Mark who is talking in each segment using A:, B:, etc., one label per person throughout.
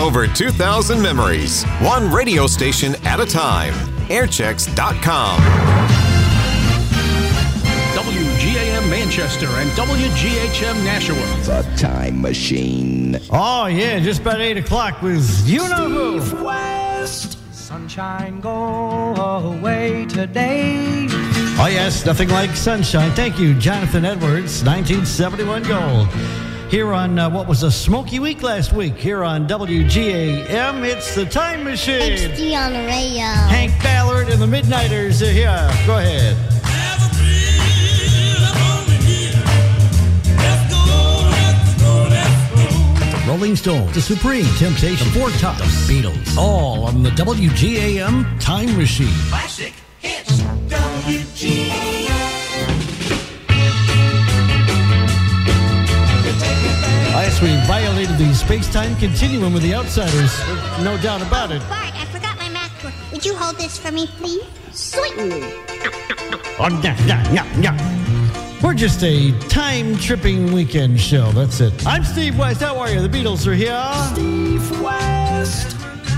A: Over 2,000 memories. One radio station at a time. Airchecks.com.
B: WGAM Manchester and WGHM Nashua.
C: The Time Machine.
D: Oh, yeah, just about 8 o'clock with you-know-who.
E: Steve West. Sunshine, go away today.
D: Oh, yes, nothing like sunshine. Thank you, Jonathan Edwards, 1971 gold. Here on what was a smoky week last week, here on WGAM, it's the Time Machine.
F: XD on the radio.
D: Hank Ballard and the Midnighters are here. Go ahead. Rolling Stones, The Supreme, Temptation, Four Tops, The Beatles, all on the WGAM Time Machine.
E: Classic hits. WGAM.
D: Yes, we violated the space-time continuum with the Outsiders. No doubt about it.
F: Bart, I forgot my math book. Would you hold this for me, please? Certainly.
D: Oh, yeah. We're just a time-tripping weekend show. That's it. I'm Steve West. How are you? The Beatles are here.
E: Steve West.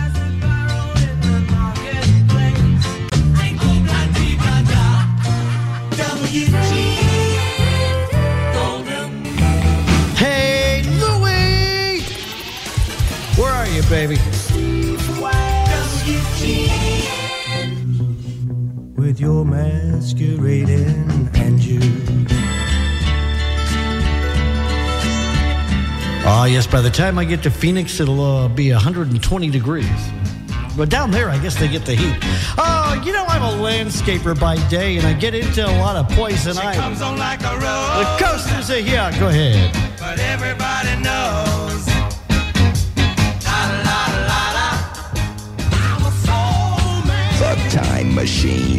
D: Hey, Louie! Where are you, baby?
E: With your masquerading and you.
D: Oh, yes, by the time I get to Phoenix, it'll be 120 degrees. But down there, I guess they get the heat. Oh, you know, I'm a landscaper by day, and I get into a lot of poison ivy.
E: Comes on like a rose.
D: The coasters are here. Go ahead.
E: But everybody knows. I'm a soul man.
C: The Time Machine.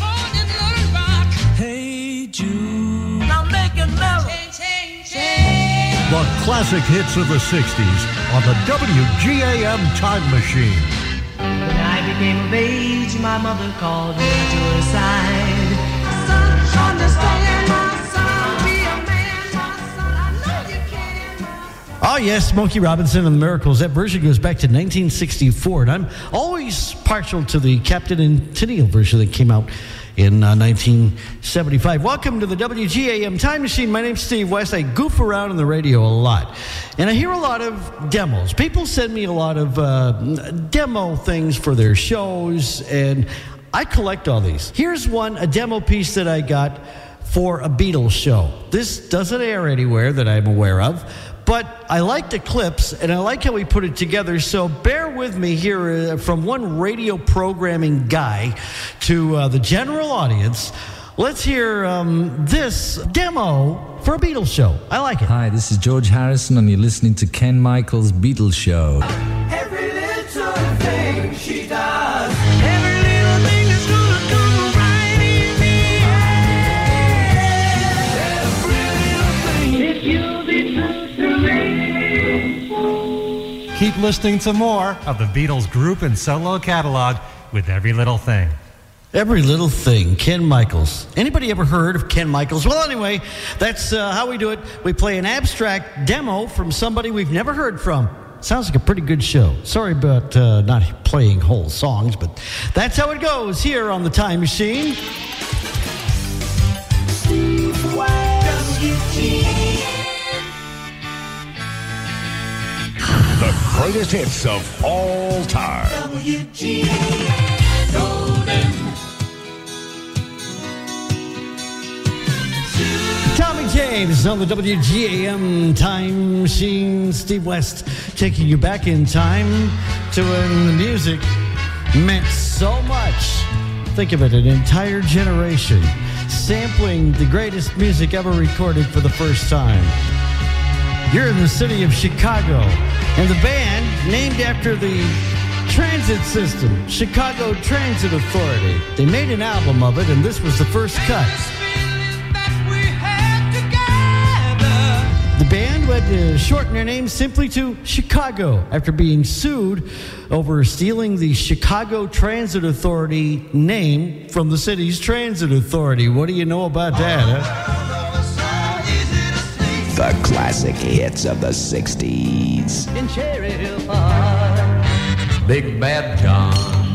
E: Hey Jude, I'm making mellow.
G: The classic hits of the 60s on the WGAM Time Machine.
H: When I became of age, my mother called me to her side. Son, understand my son, be a man, my son. I know you can, my son.
D: Oh, yes, Smokey Robinson and the Miracles. That version goes back to 1964. And I'm always partial to the Captain and Tennille version that came out in 1975. Welcome to the WGAM Time Machine. My name's Steve West. I goof around on the radio a lot. And I hear a lot of demos. People send me a lot of demo things for their shows, and I collect all these. Here's one, a demo piece that I got for a Beatles show. This doesn't air anywhere that I'm aware of, but I like the clips, and I like how we put it together, so bear with me here from one radio programming guy to the general audience. Let's hear this demo for a Beatles show. I like it.
I: Hi, this is George Harrison, and you're listening to Ken Michaels' Beatles Show.
E: Every little thing she does, every little thing is gonna come right in the end. Every little thing, if you'll be true to me.
J: Keep listening to more of the Beatles group and solo catalog with Every Little Thing.
D: Every Little Thing, Ken Michaels. Anybody ever heard of Ken Michaels? Well, anyway, that's how we do it. We play an abstract demo from somebody we've never heard from. Sounds like a pretty good show. Sorry about not playing whole songs, but that's how it goes here on the Time Machine.
E: Steve West.
C: The greatest hits of all time.
D: Tommy James on the WGAM Time Machine. Steve West taking you back in time to when the music meant so much. Think of it, an entire generation sampling the greatest music ever recorded for the first time. You're in the city of Chicago, and the band, named after the transit system, Chicago Transit Authority. They made an album of it, and this was the first cut. The band had to shorten their name simply to Chicago after being sued over stealing the Chicago Transit Authority name from the city's transit authority. What do you know about that, huh?
C: The classic hits of the 60s.
H: In Cherry Hill Park.
K: Big Bad John.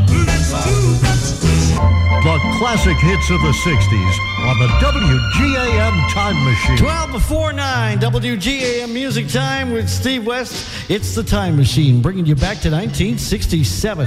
G: The classic hits of the 60s on the WGAM Time Machine.
D: 12 before 9, WGAM Music Time with Steve West. It's the Time Machine, bringing you back to 1967.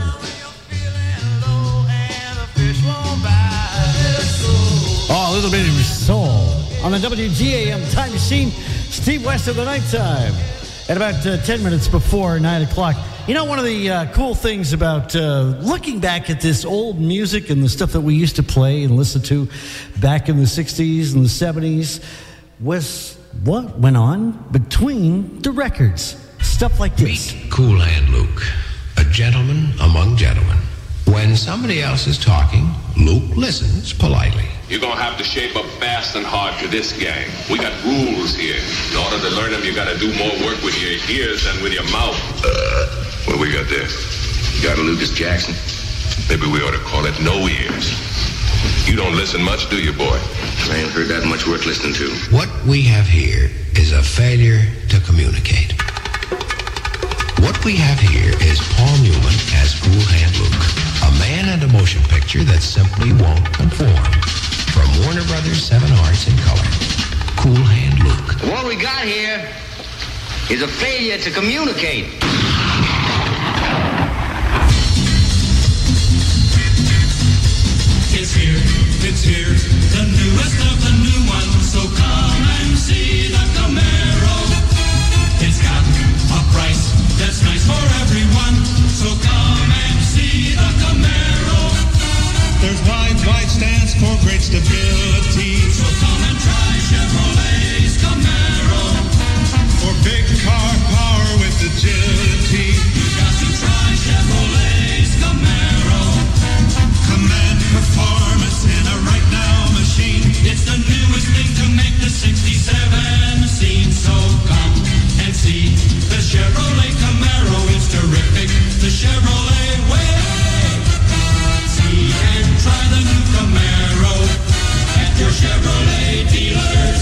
D: Oh, a little bit of soul on the WGAM Time Machine. Steve West of the nighttime at about 10 minutes before 9 o'clock. You know, one of the cool things about looking back at this old music and the stuff that we used to play and listen to back in the 60s and the 70s was what went on between the records. Stuff like this.
L: Meet Cool Hand Luke, a gentleman among gentlemen. When somebody else is talking, Luke listens politely.
M: You're gonna have to shape up fast and hard to this gang. We got rules here. In order to learn them, you gotta do more work with your ears than with your mouth. What we got there? You got a Lucas Jackson? Maybe we ought to call it no ears. You don't listen much, do you, boy? I ain't heard that much worth listening to.
L: What we have here is a failure to communicate. What we have here is Paul Newman as Cool Hand Luke, a man and a motion picture that simply won't conform. From Warner Brothers 7 Arts in color, Cool Hand Luke.
N: What we got here is a failure to communicate.
E: It's here, the newest of the new ones, so come and see the Camaro. It's got a price that's nice for everyone, so come and see the Camaro. There's wide stance for great stability, so come and try Chevrolet's Camaro. For big car power with agility, you got to try Chevrolet's Camaro. Command performance in a right now machine. It's the newest thing to make the 67 scene. So come and see the Chevrolet Camaro. It's terrific, the Chevrolet way. See and try the new Camaro at your Chevrolet dealers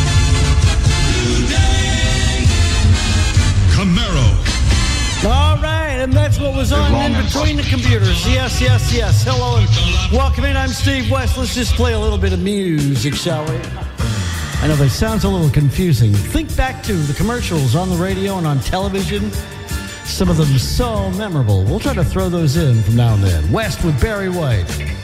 E: today. Camaro.
D: All right, and that's what was on in between the computers. Yes. Hello and welcome in. I'm Steve West. Let's just play a little bit of music, shall we? I know that sounds a little confusing. Think back to the commercials on the radio and on television. Some of them so memorable. We'll try to throw those in from now and then. West with Barry White.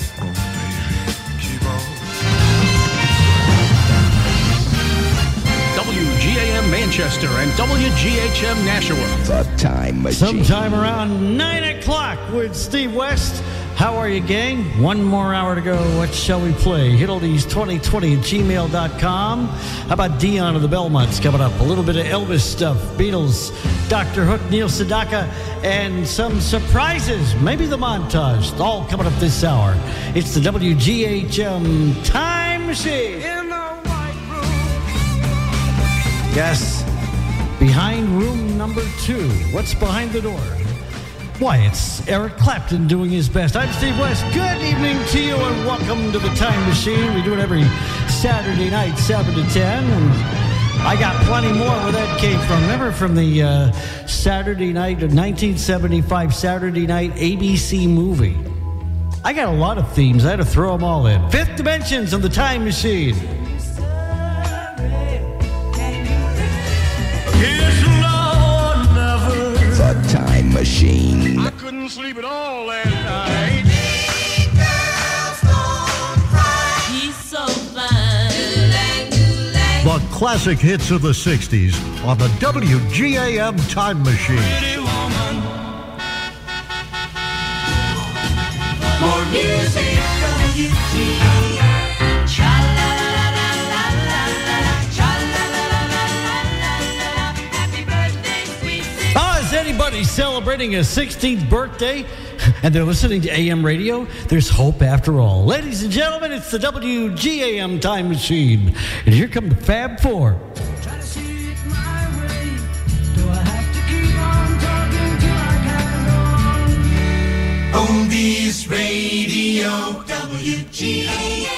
B: WGAM Manchester and WGHM Nashua.
C: The Time Machine.
D: Sometime around 9 o'clock with Steve West. How are you, gang? One more hour to go. What shall we play? Hitoldies2020 at gmail.com. How about Dion of the Belmonts coming up? A little bit of Elvis stuff. Beatles, Dr. Hook, Neil Sedaka, and some surprises. Maybe the montage. All coming up this hour. It's the WGHM Time Machine. Yes, behind room number 2. What's behind the door? Why, it's Eric Clapton doing his best. I'm Steve West. Good evening to you and welcome to the Time Machine. We do it every Saturday night, 7 to 10. And I got plenty more where that came from. Remember from the Saturday night, 1975 Saturday night ABC movie. I got a lot of themes. I had to throw them all in. Fifth Dimensions on the Time Machine.
C: The Time Machine.
E: I couldn't sleep at all last night.
H: He's so fine.
G: The classic hits of the 60s on the WGAM Time Machine.
E: Pretty woman. More music, WGAM.
D: Anybody celebrating a 16th birthday and they're listening to AM radio, there's hope after all. Ladies and gentlemen, it's the WGAM Time Machine. And here come the Fab Four.
E: Try to see it my way. Do I have to keep on talking till I get on? Oldies Radio, WGAM.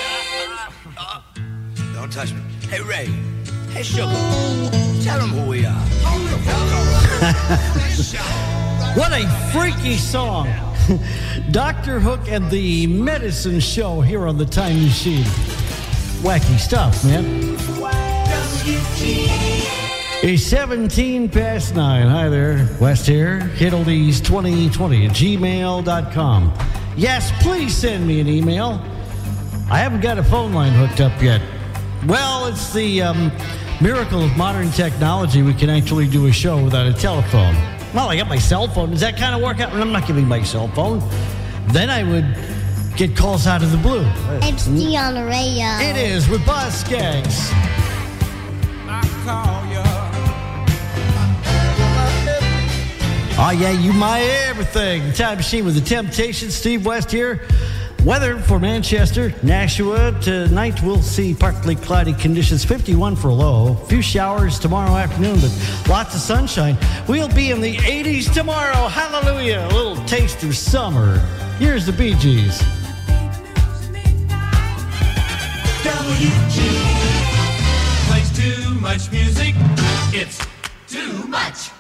O: Don't touch me. Hey, Ray. Hey, Sugar. Tell them who we are.
D: What a freaky song. Dr. Hook and the Medicine Show here on the Time Machine. Wacky stuff, man. It's 17 past 9. Hi there, West here. HitOldies2020 at gmail.com. Yes, please send me an email. I haven't got a phone line hooked up yet. Well, it's the miracle of modern technology. We can actually do a show without a telephone. Well, I got my cell phone. Does that kind of work out? I'm not giving my cell phone. Then I would get calls out of the blue.
F: It's D on the radio.
D: It is with Buzz Skaggs. Oh, yeah, you my everything. Time Machine with the Temptations. Steve West here. Weather for Manchester, Nashua. Tonight we'll see partly cloudy conditions, 51 for low. A few showers tomorrow afternoon, but lots of sunshine. We'll be in the 80s tomorrow. Hallelujah. A little taste of summer. Here's the Bee Gees.
E: WG plays too much music. It's too much.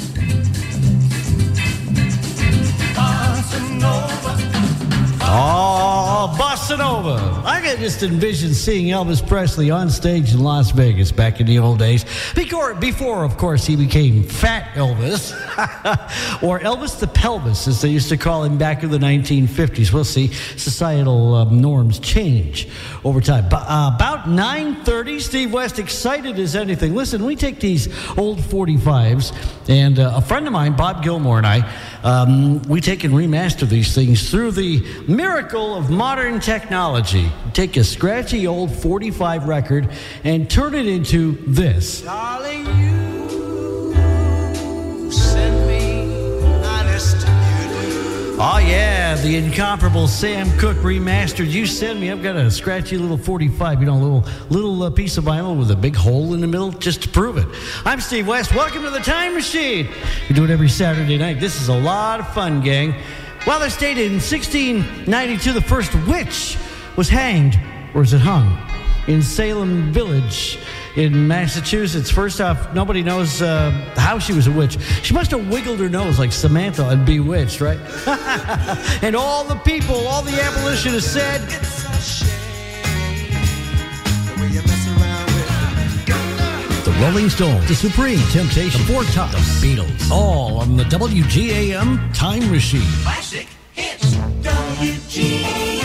E: Bossa Nova.
D: Oh, Bossa Nova. I can just envision seeing Elvis Presley on stage in Las Vegas back in the old days. Before, of course, he became Fat Elvis, or Elvis the Pelvis, as they used to call him back in the 1950s. We'll see. Societal norms change over time. About 9:30, Steve West, excited as anything. Listen, we take these old 45s, and a friend of mine, Bob Gilmore, and I, we take and remaster these things through the miracle of modern technology. Take a scratchy old 45 record and turn it into this.
E: Darling, you send me honest.
D: Oh, yeah, the incomparable Sam Cooke remastered You Send Me. I've got a scratchy little 45, you know, little piece of vinyl with a big hole in the middle just to prove it. I'm Steve West. Welcome to the Time Machine. We do it every Saturday night. This is a lot of fun, gang. Well, they stated in 1692 the first witch was hanged, or is it hung, in Salem Village in Massachusetts. First off, nobody knows how she was a witch. She must have wiggled her nose like Samantha and Bewitched, right? And all the people, all the abolitionists said,
E: It's a shame the way you mess around with
D: the Rolling Stones, the Supreme, Temptation, the Four Tops, the Beatles, all on the WGAM Time Machine.
E: classic hits. WG.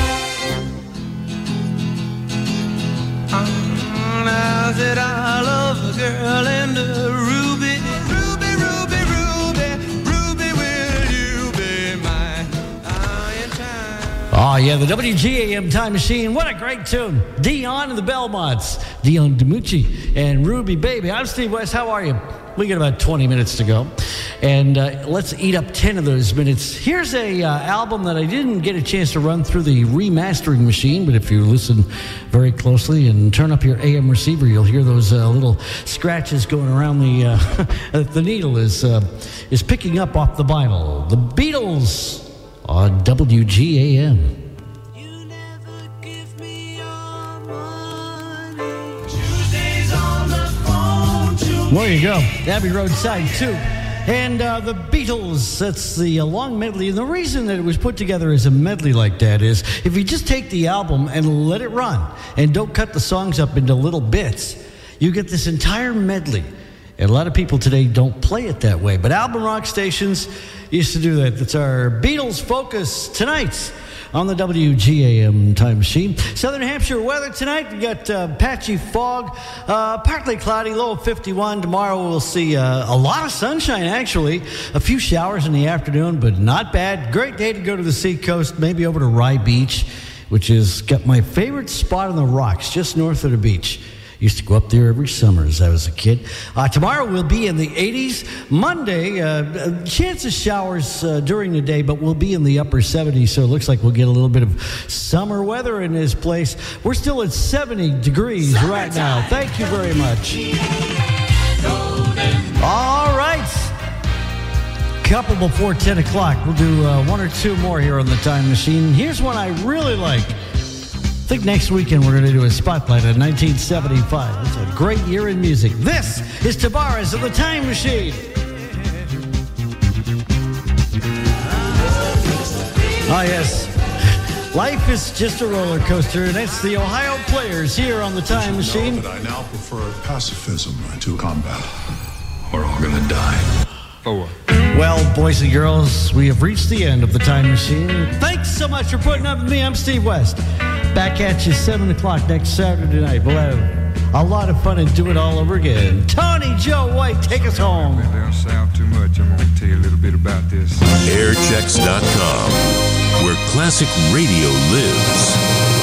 E: Now that I love a girl and a ruby, ruby, ruby, ruby, ruby, will you be mine?
D: Oh, yeah, the WGAM Time Machine. What a great tune. Dion and the Belmonts. Dion DiMucci and Ruby Baby. I'm Steve West. How are you? We got about 20 minutes to go. And let's eat up 10 of those minutes. Here's a album that I didn't get a chance to run through the remastering machine, but if you listen very closely and turn up your AM receiver, you'll hear those little scratches going around the the needle is picking up off the vinyl. The Beatles on WGAM. There you go. Abbey Road Side 2. And the Beatles, that's the long medley. And the reason that it was put together as a medley like that is if you just take the album and let it run and don't cut the songs up into little bits, you get this entire medley. And a lot of people today don't play it that way. But album rock stations used to do that. That's our Beatles focus tonight on the WGAM Time Machine. Southern Hampshire weather tonight, we got patchy fog, partly cloudy, low of 51. Tomorrow we'll see a lot of sunshine, actually. A few showers in the afternoon, but not bad. Great day to go to the seacoast, maybe over to Rye Beach, which has got my favorite spot on the rocks, just north of the beach. Used to go up there every summer as I was a kid. Tomorrow we'll be in the 80s. Monday, chance of showers during the day, but we'll be in the upper 70s, so it looks like we'll get a little bit of summer weather in this place. We're still at 70 degrees right now. Thank you very much. All right. Couple before 10 o'clock. We'll do one or two more here on the Time Machine. Here's one I really like. I think next weekend we're going to do a spotlight on 1975. It's a great year in music. This is Tavares of the Time Machine. Ah, yes. Life is just a roller coaster, and it's the Ohio Players here on the Time Machine.
K: I now prefer pacifism to combat. We're all gonna die.
D: Well, boys and girls, we have reached the end of the Time Machine. Thanks so much for putting up with me. I'm Steve West. Back at you 7 o'clock next Saturday night. We'll have a lot of fun and do it all over again. Tony Joe White, take us home.
O: They don't sound too much. I'm going to tell you a little bit about this.
P: Airchecks.com, where classic radio lives.